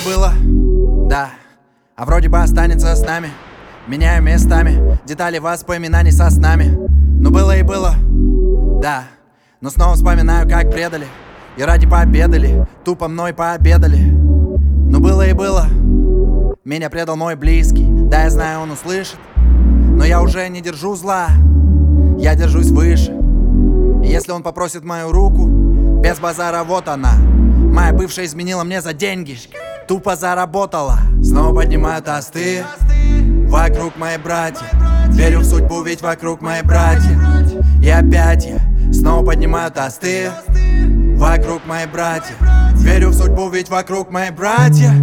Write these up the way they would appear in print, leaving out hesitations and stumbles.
и было, да, а вроде бы останется с нами. Меняю местами детали воспоминаний со снами. Ну было и было, да, но снова вспоминаю, как предали. И ради победы ли, тупо мной пообедали. Ну было и было, меня предал мой близкий. Да, я знаю, он услышит, но я уже не держу зла, я держусь выше. И если он попросит мою руку, без базара, вот она. Моя бывшая изменила мне за деньги, тупо заработала. Снова поднимаю тосты, вокруг мои братья. Верю в судьбу, ведь вокруг мои братья. И опять я снова поднимаю тосты, вокруг мои братья. Верю в судьбу, ведь вокруг мои братья.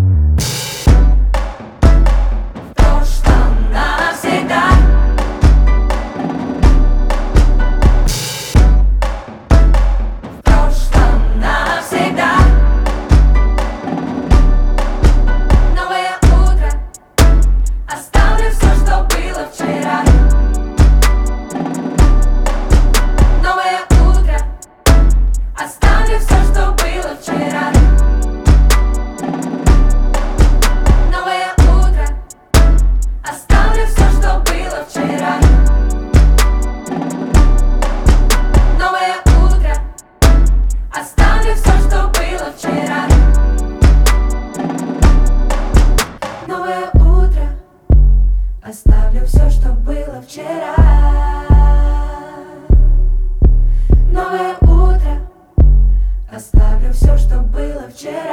Оставлю все, что было вчера. Новое утро. Оставлю все, что было вчера.